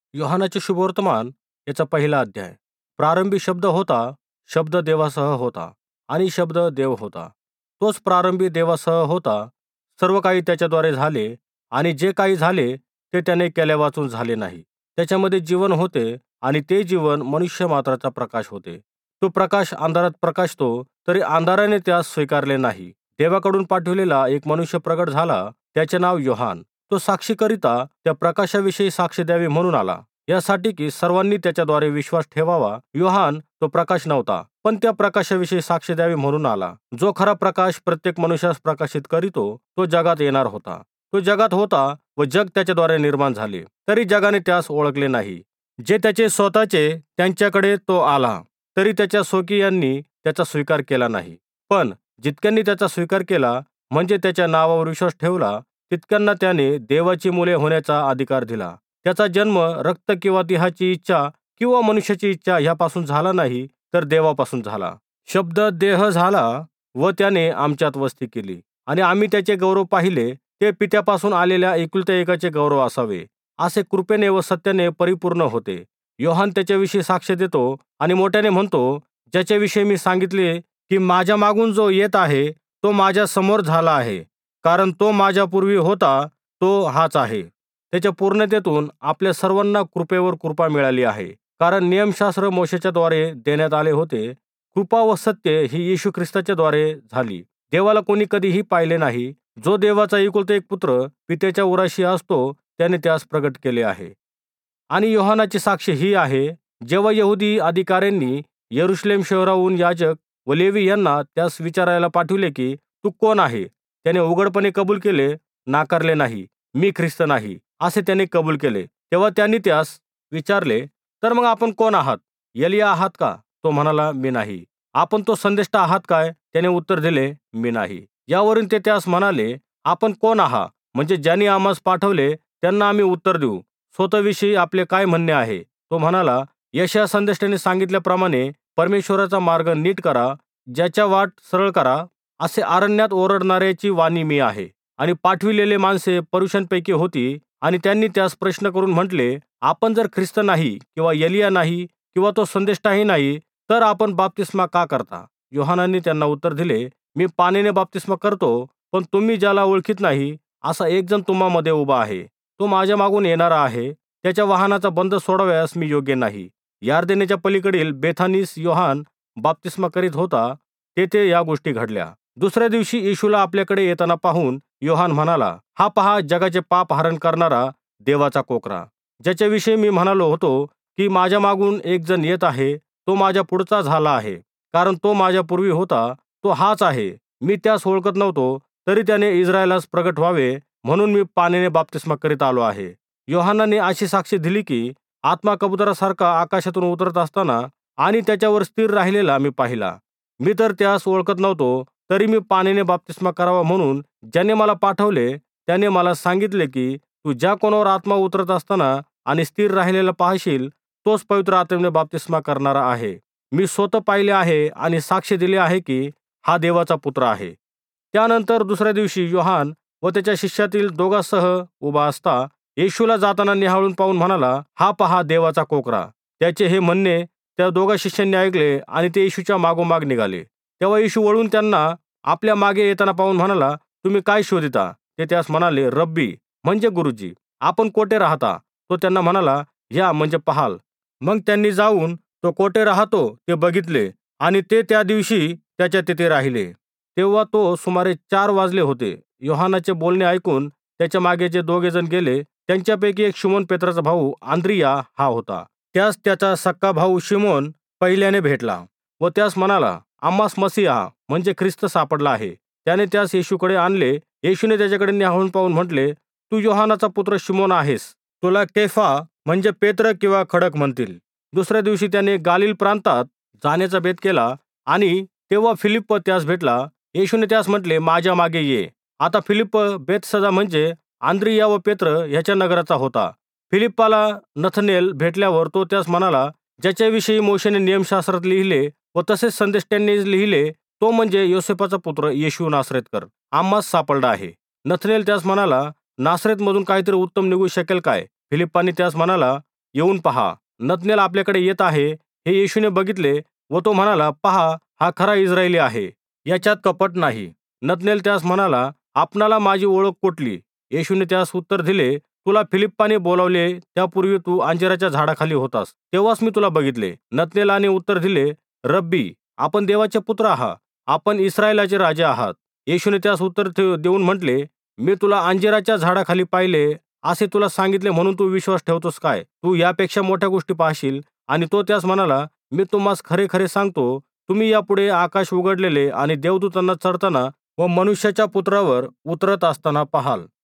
योहानाचे शुभवर्तमान याचा पहिला अध्याय. प्रारंभी शब्द होता, शब्द देवासह होता आणि शब्द देव होता. तोच प्रारंभी देवासह होता. सर्व काही त्याच्याद्वारे झाले आणि जे काही झाले ते त्याने केल्या वाचून झाले नाही. त्याच्यामध्ये जीवन होते आणि ते जीवन मनुष्य मात्राचा प्रकाश होते. तो प्रकाश अंधारात प्रकाशतो तरी अंधाराने त्यास स्वीकारले नाही. देवाकडून पाठविलेला एक मनुष्य प्रगट झाला, त्याचे नाव योहान. तो साक्षीकरिता त्या प्रकाशाविषयी साक्ष द्यावी म्हणून आला, यासाठी की सर्वांनी त्याच्याद्वारे विश्वास ठेवावा. योहान तो प्रकाश नव्हता, पण त्या प्रकाशाविषयी साक्ष द्यावी म्हणून आला. जो खरा प्रकाश प्रत्येक मनुष्यास प्रकाशित करीतो तो जगात येणार होता. तो जगात होता व जग त्याच्याद्वारे निर्माण झाले, तरी जगाने त्यास ओळखले नाही. जे त्याचे स्वतःचे त्यांच्याकडे तो आला, तरी त्याच्या स्वकीयांनी त्याचा स्वीकार केला नाही. पण जितक्यांनी त्याचा स्वीकार केला, म्हणजे त्याच्या नावावर विश्वास ठेवला, तितक्यांना त्याने देवाची मुले होण्याचा अधिकार दिला. त्याचा जन्म रक्त किंवा देहाची इच्छा किंवा मनुष्याची इच्छा ह्यापासून झाला नाही, तर देवापासून झाला. शब्द देह झाला व त्याने आमच्यात वस्ती केली आणि आम्ही त्याचे गौरव पाहिले. ते पित्यापासून आलेल्या एकुलत्या एकाचे गौरव असावे, असे कृपेने व सत्याने परिपूर्ण होते. योहान त्याच्याविषयी साक्ष देतो आणि मोठ्याने म्हणतो, ज्याच्याविषयी मी सांगितले की माझ्या मागून जो येत आहे तो माझ्या समोर झाला आहे, कारण तो माझ्या पूर्वी होता. तो हाच आहे. त्याच्या पूर्णतेतून आपल्या सर्वांना कृपेवर कृपा मिळाली आहे. कारण नियमशास्त्र मोशेच्या द्वारे देण्यात आले होते, कृपा व सत्य ही येशू ख्रिस्ताच्या द्वारे झाली. देवाला कोणी कधीही पाहिले नाही. जो देवाचा एकुलता एक पुत्र पित्याच्या उराशी असतो, त्याने त्यास प्रगट केले आहे. आणि योहानाची साक्ष ही आहे, जेव्हा यहुदी अधिकाऱ्यांनी यरुशलेम शहराहून याजक व लेवी यांना त्यास विचारायला पाठविले की तू कोण आहे, त्याने उघडपणे कबूल केले, नाकारले नाही. मी ख्रिस्त नाही, असे त्याने कबूल केले. तेव्हा त्यांनी त्यास विचारले, तर मग आपण कोण आहात? एलिया आहात का? तो म्हणाला, मी नाही. आपण तो संदेष्टा आहात काय? त्याने उत्तर दिले, मी नाही. यावरून ते त्यास म्हणाले, आपण कोण आहात? म्हणजे ज्यांनी आम्हास पाठवले त्यांना आम्ही उत्तर देऊ. स्वतःविषयी आपले काय म्हणणे आहे? तो म्हणाला, यशाया संदेष्टाने सांगितल्याप्रमाणे परमेश्वराचा मार्ग नीट करा, ज्याच्या वाट सरळ करा, असे अरण्यात ओरडणाऱ्याची वाणी मी आहे. आणि पाठविलेले माणसे पुरुषांपैकी होती आणि त्यांनी त्यास प्रश्न करून म्हटले, आपण जर ख्रिस्त नाही किंवा एलिया नाही किंवा तो संदेष्टाही नाही, तर आपण बाप्तिस्मा का करता? योहानाने त्यांना उत्तर दिले, मी पाण्याने बाप्तिस्मा करतो, पण तुम्ही ज्याला ओळखीत नाही असा एक जण तुम्हामध्ये उभा आहे. तो माझ्या मागून येणारा आहे. त्याच्या वाहनाचा बंद सोडवयास मी योग्य नाही. यार्देनेच्या पलीकडील बेथानीस योहान बाप्तिस्मा करीत होता, तेथे या गोष्टी घडल्या. दुसऱ्या दिवशी येशूला आपल्याकडे येताना पाहून योहान म्हणाला, हा पहा, जगाचे पाप हरण करणारा देवाचा कोकरा, ज्याच्याविषयी मी म्हणालो होतो की माझ्या मागून एक जण येत आहे, तो माझ्या पुढचा झाला आहे, कारण तो माझ्या पूर्वी होता. तो हाच आहे. मी त्यास ओळखत नव्हतो, तरी त्याने इस्रायलास प्रगट व्हावे म्हणून मी पाण्याने बाप्तिस्मा करीत आलो आहे. योहानाने अशी साक्ष दिली की आत्मा कबुतरासारखा आकाशातून उतरत असताना आणि त्याच्यावर स्थिर राहिलेला मी पाहिला. मी तर त्यास ओळखत नव्हतो, तरी मी पाण्याने बाप्तिस्मा करावा म्हणून ज्याने मला पाठवले त्याने मला सांगितले की तू ज्या कोणावर आत्मा उतरत असताना आणि स्थिर राहिलेला पाहशील, तोच पवित्र आत्म्याने बाप्तिस्मा करणारा आहे. मी स्वतः पाहिले आहे आणि साक्ष दिले आहे की हा देवाचा पुत्र आहे. त्यानंतर दुसऱ्या दिवशी योहान व त्याच्या शिष्यातील दोघांसह उभा असता येशूला जाताना निहाळून पाहून म्हणाला, हा पहा, देवाचा कोकरा. त्याचे हे म्हणणे त्या दोघा शिष्यांनी ऐकले आणि ते येशूच्या मागोमाग निघाले. तेव्हा येशू वळून त्यांना आपल्या मागे येताना पाहून म्हणाला, तुम्ही काय शोधिता? ते त्यास म्हणाले, रब्बी म्हणजे गुरुजी, आपण कोठे राहता? तो त्यांना म्हणाला, या म्हणजे पहाल. मग त्यांनी जाऊन तो कोठे राहतो ते बघितले आणि ते त्या दिवशी त्याच्या तिथे राहिले. तेव्हा तो सुमारे 4 वाजले होते. योहानाचे बोलणे ऐकून त्याच्या मागे जे दोघे जण गेले, त्यांच्यापैकी एक शिमोन पेत्राचा भाऊ आंद्रिया हा होता. त्यास त्याचा सक्का भाऊ शिमोन पहिल्याने भेटला व त्यास म्हणाला, आम्हास मसीहा म्हणजे ख्रिस्त सापडला आहे. त्याने त्यास येशूकडे आणले. येशूने त्याच्याकडे निहाळून पाहून म्हटले, तू योहानाचा पुत्र शिमोन आहेस. तुला केफा म्हणजे पेत्र किंवा खडक म्हणतील. दुसऱ्या दिवशी त्याने गालिल प्रांतात जाण्याचा बेत केला आणि तेव्हा फिलिप्प त्यास भेटला. येशूने त्यास म्हटले, माझ्या मागे ये. आता फिलिप्प बेथसदा म्हणजे आंद्रिया व पेत्र ह्याच्या नगराचा होता. फिलिप्पाला नथनेल भेटल्यावर तो त्यास म्हणाला, ज्याच्याविषयी मोशेने नियमशास्त्रात लिहिले व तसेच संदेष्टांनी लिहिले, तो म्हणजे योसेफाचा पुत्र येशू नासरेतकर आम्हास सापडला आहे. नथनेल त्यास म्हणाला, नासरेतमधून काहीतरी उत्तम निघू शकेल काय? फिलिप्पाने त्यास म्हणाला, येऊन पहा, नतनेल आपल्याकडे येत आहे हे येशूने बघितले व तो म्हणाला, पहा, हा खरा इस्रायली आहे, याच्यात कपट नाही. नतनेल त्यास म्हणाला, आपणाला माझी ओळख कोठली? येशूने त्यास उत्तर दिले, तुला फिलिप्पाने बोलावले त्यापूर्वी तू अंजिराच्या झाडाखाली होतास, तेव्हाच मी तुला बघितले. नतनेलाने उत्तर दिले, रब्बी, आपण देवाचे पुत्र आहात, आपण इस्रायलाचे राजे आहात. येशूने त्यास उत्तर देऊन म्हटले, मी तुला अंजिराच्या झाडाखाली पाहिले असे तुला सांगितले म्हणून तू विश्वास ठेवतोस काय? तू यापेक्षा मोठ्या गोष्टी पाहशील. आणि तो त्यास म्हणाला, मी तुम्हास खरे खरे सांगतो, तुम्ही यापुढे आकाश उघडलेले आणि देवदूतांना चढताना व मनुष्याच्या पुत्रावर उतरत असताना पाहाल.